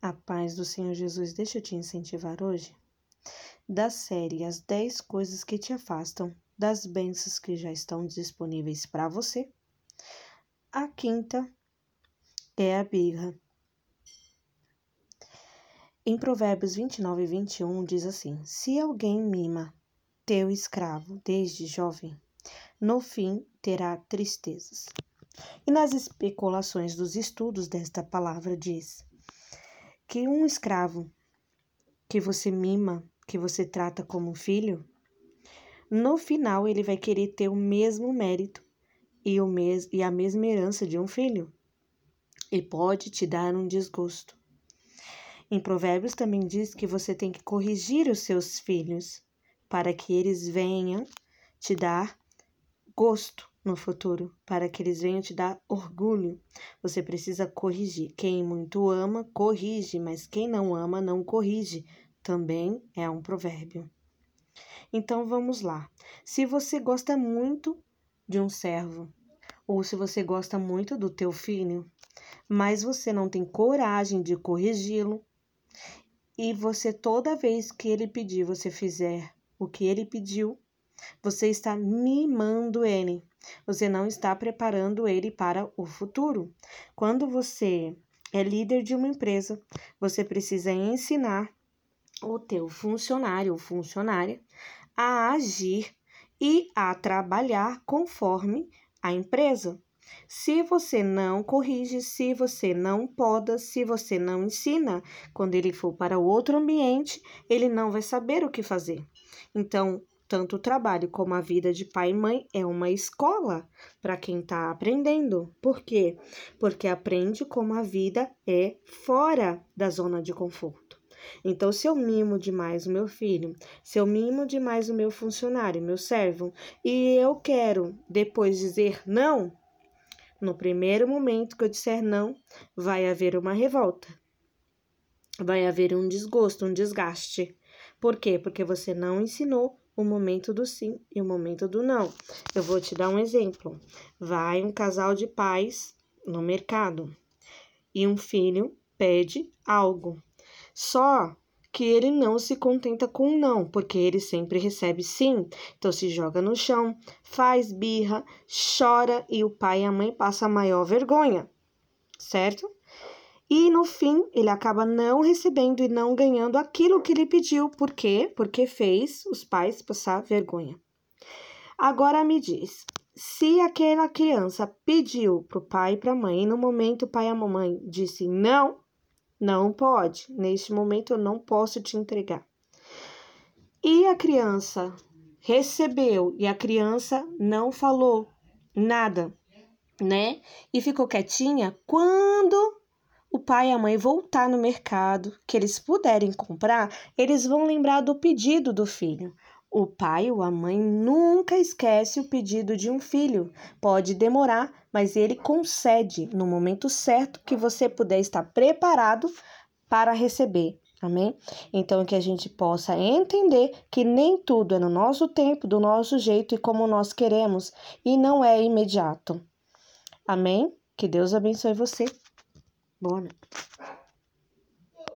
A paz do Senhor Jesus, deixa eu te incentivar hoje. Da série As 10 Coisas que Te Afastam das Bênçãos que já estão disponíveis para você. A quinta é a birra. Em Provérbios 29 e 21 diz assim: Se alguém mima teu escravo desde jovem, no fim terá tristezas. E nas especulações dos estudos desta palavra diz que um escravo que você mima, que você trata como filho, no final ele vai querer ter o mesmo mérito e a mesma herança de um filho. E pode te dar um desgosto. Em Provérbios também diz que você tem que corrigir os seus filhos para que eles venham te dar gosto no futuro, para que eles venham te dar orgulho. Você precisa corrigir. Quem muito ama, corrige, mas quem não ama, não corrige. Também é um provérbio. Então vamos lá. Se você gosta muito de um servo, ou se você gosta muito do teu filho, mas você não tem coragem de corrigi-lo, e você toda vez que ele pedir, você fizer o que ele pediu, você está mimando ele. Você não está preparando ele para o futuro. Quando você é líder de uma empresa, você precisa ensinar o teu funcionário ou funcionária a agir e a trabalhar conforme a empresa. Se você não corrige, se você não poda, se você não ensina, quando ele for para outro ambiente, ele não vai saber o que fazer. Então, tanto o trabalho como a vida de pai e mãe é uma escola para quem está aprendendo. Por quê? Porque aprende como a vida é fora da zona de conforto. Então, se eu mimo demais o meu filho, se eu mimo demais o meu funcionário, meu servo, e eu quero depois dizer não, no primeiro momento que eu disser não, vai haver uma revolta. Vai haver um desgosto, um desgaste. Por quê? Porque você não ensinou o momento do sim e o momento do não. Eu vou te dar um exemplo. Vai um casal de pais no mercado e um filho pede algo. Só que ele não se contenta com não, porque ele sempre recebe sim. Então se joga no chão, faz birra, chora e o pai e a mãe passam a maior vergonha, certo? E no fim, ele acaba não recebendo e não ganhando aquilo que ele pediu. Por quê? Porque fez os pais passar vergonha. Agora me diz, se aquela criança pediu para o pai e para a mãe, e no momento o pai e a mamãe disse não, não pode, neste momento eu não posso te entregar. E a criança recebeu e a criança não falou nada, né? E ficou quietinha. Quando o pai e a mãe voltar no mercado, que eles puderem comprar, eles vão lembrar do pedido do filho. O pai ou a mãe nunca esquece o pedido de um filho. Pode demorar, mas ele concede no momento certo que você puder estar preparado para receber. Amém? Então, que a gente possa entender que nem tudo é no nosso tempo, do nosso jeito e como nós queremos, e não é imediato. Amém? Que Deus abençoe você. Boa noite.